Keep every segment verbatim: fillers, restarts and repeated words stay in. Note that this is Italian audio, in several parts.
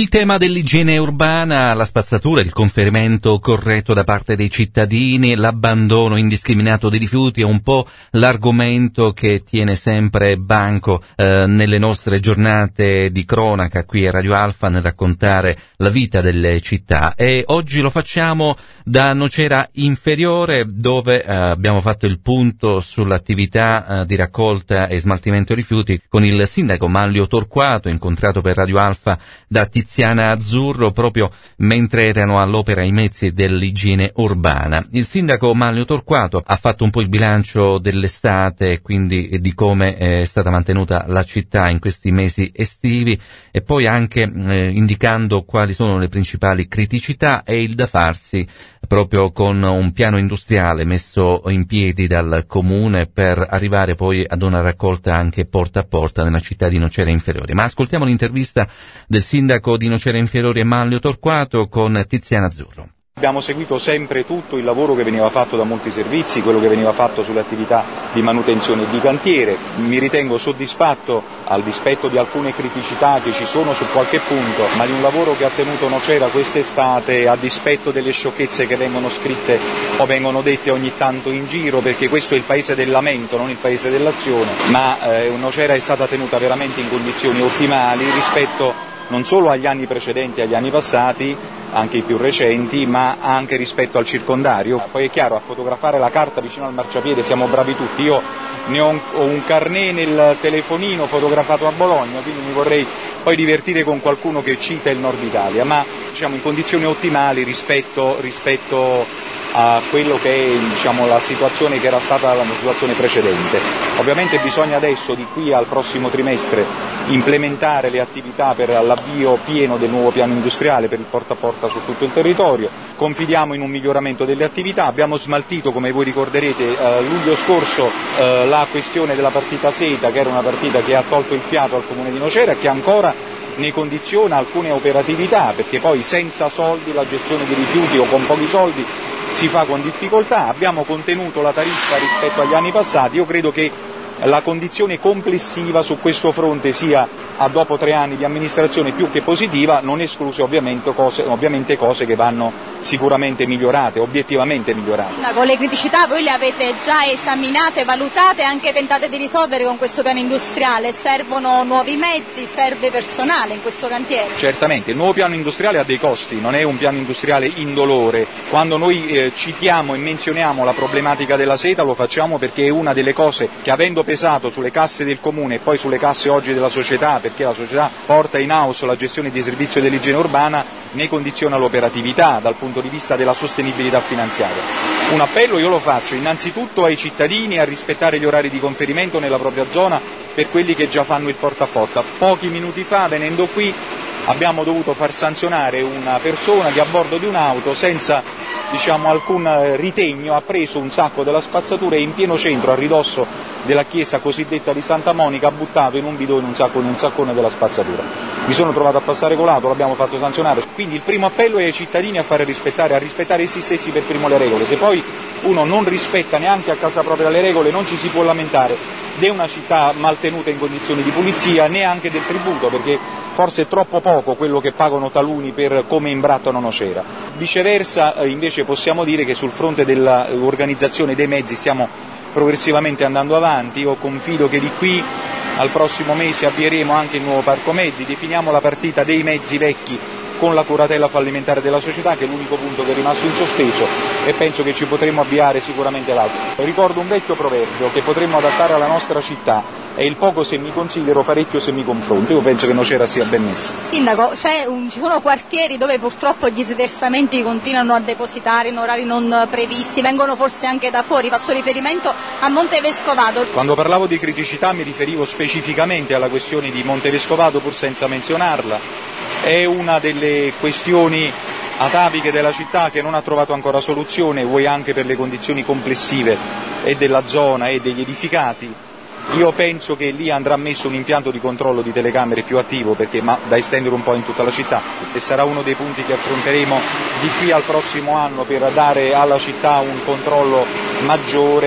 Il tema dell'igiene urbana, la spazzatura, il conferimento corretto da parte dei cittadini, l'abbandono indiscriminato dei rifiuti è un po' l'argomento che tiene sempre banco eh, nelle nostre giornate di cronaca qui a Radio Alfa nel raccontare la vita delle città, e oggi lo facciamo da Nocera Inferiore, dove eh, abbiamo fatto il punto sull'attività eh, di raccolta e smaltimento rifiuti con il sindaco Manlio Torquato, incontrato per Radio Alfa da Tiziana Azzurro proprio mentre erano all'opera i mezzi dell'igiene urbana. Il sindaco Manlio Torquato ha fatto un po' il bilancio dell'estate e quindi di come è stata mantenuta la città in questi mesi estivi, e poi anche eh, indicando quali sono le principali criticità e il da farsi proprio con un piano industriale messo in piedi dal comune per arrivare poi ad una raccolta anche porta a porta nella città di Nocera Inferiore. Ma ascoltiamo l'intervista del sindaco di Nocera Inferiore Manlio Torquato con Tiziana Azzurro. Abbiamo seguito sempre tutto il lavoro che veniva fatto da molti servizi, quello che veniva fatto sulle attività di manutenzione e di cantiere. Mi ritengo soddisfatto, al dispetto di alcune criticità che ci sono su qualche punto, ma di un lavoro che ha tenuto Nocera quest'estate, a dispetto delle sciocchezze che vengono scritte o vengono dette ogni tanto in giro, perché questo è il paese del lamento, non il paese dell'azione, ma eh, Nocera è stata tenuta veramente in condizioni ottimali rispetto non solo agli anni precedenti, agli anni passati, anche i più recenti, ma anche rispetto al circondario. Poi è chiaro, a fotografare la carta vicino al marciapiede siamo bravi tutti. Io ne ho un, ho un carnet nel telefonino fotografato a Bologna, quindi mi vorrei poi divertire con qualcuno che cita il Nord Italia, ma diciamo in condizioni ottimali rispetto, rispetto a quello che è diciamo, la situazione che era stata la situazione precedente. Ovviamente bisogna adesso, di qui al prossimo trimestre, implementare le attività per l'avvio pieno del nuovo piano industriale per il porta a porta su tutto il territorio. Confidiamo in un miglioramento delle attività. Abbiamo smaltito, come voi ricorderete, eh, luglio scorso eh, la questione della partita Seta, che era una partita che ha tolto il fiato al comune di Nocera, che ancora ne condiziona alcune operatività, perché poi senza soldi la gestione dei rifiuti o con pochi soldi si fa con difficoltà. Abbiamo contenuto la tariffa rispetto agli anni passati. Io credo che la condizione complessiva su questo fronte sia, a dopo tre anni di amministrazione, più che positiva, non escluse ovviamente cose, ovviamente cose che vanno sicuramente migliorate, obiettivamente migliorate. Con le criticità voi le avete già esaminate, valutate e anche tentate di risolvere con questo piano industriale? Servono nuovi mezzi, serve personale in questo cantiere? Certamente, il nuovo piano industriale ha dei costi, non è un piano industriale indolore. Quando noi eh, citiamo e menzioniamo la problematica della seta lo facciamo perché è una delle cose che, avendo pesato sulle casse del comune e poi sulle casse oggi della società, perché la società porta in house la gestione di servizio dell'igiene urbana, ne condiziona l'operatività dal punto di vista della sostenibilità finanziaria. Un appello io lo faccio innanzitutto ai cittadini a rispettare gli orari di conferimento nella propria zona per quelli che già fanno il porta a porta. Pochi minuti fa, venendo qui, abbiamo dovuto far sanzionare una persona che a bordo di un'auto, senza diciamo alcun ritegno, ha preso un sacco della spazzatura e in pieno centro, a ridosso della chiesa cosiddetta di Santa Monica, ha buttato in un bidone un saccone, un saccone della spazzatura. Mi sono trovato a passare con l'auto, l'abbiamo fatto sanzionare. Quindi il primo appello è ai cittadini a fare rispettare, a rispettare essi stessi per primo le regole. Se poi uno non rispetta neanche a casa propria le regole, non ci si può lamentare né una città mal tenuta in condizioni di pulizia, né anche del tributo, perché forse è troppo poco quello che pagano taluni per come imbrattano Nocera. Viceversa, invece, possiamo dire che sul fronte dell'organizzazione dei mezzi stiamo progressivamente andando avanti. Io confido che di qui al prossimo mese avvieremo anche il nuovo parco mezzi, definiamo la partita dei mezzi vecchi con la curatela fallimentare della società, che è l'unico punto che è rimasto in sospeso, e penso che ci potremo avviare sicuramente l'altro. Ricordo un vecchio proverbio che potremmo adattare alla nostra città: è il poco se mi considero, parecchio se mi confronto. Io penso che Nocera sia ben messa. Sindaco, c'è un, ci sono quartieri dove purtroppo gli sversamenti continuano a depositare in orari non previsti, vengono forse anche da fuori, faccio riferimento a Montevescovato. Quando parlavo di criticità mi riferivo specificamente alla questione di Montevescovato, pur senza menzionarla. È una delle questioni ataviche della città che non ha trovato ancora soluzione, vuoi anche per le condizioni complessive e della zona e degli edificati. Io penso che lì andrà messo un impianto di controllo di telecamere più attivo, perché ma da estendere un po' in tutta la città, e sarà uno dei punti che affronteremo di qui al prossimo anno per dare alla città un controllo maggiore.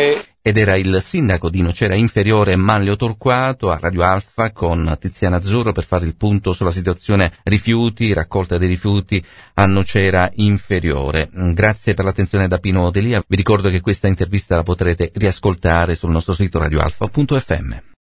ed era il sindaco di Nocera Inferiore Manlio Torquato a Radio Alfa con Tiziana Azzurro per fare il punto sulla situazione rifiuti, raccolta dei rifiuti a Nocera Inferiore. Grazie per l'attenzione da Pino Delia, vi ricordo che questa intervista la potrete riascoltare sul nostro sito radioalfa punto effe emme.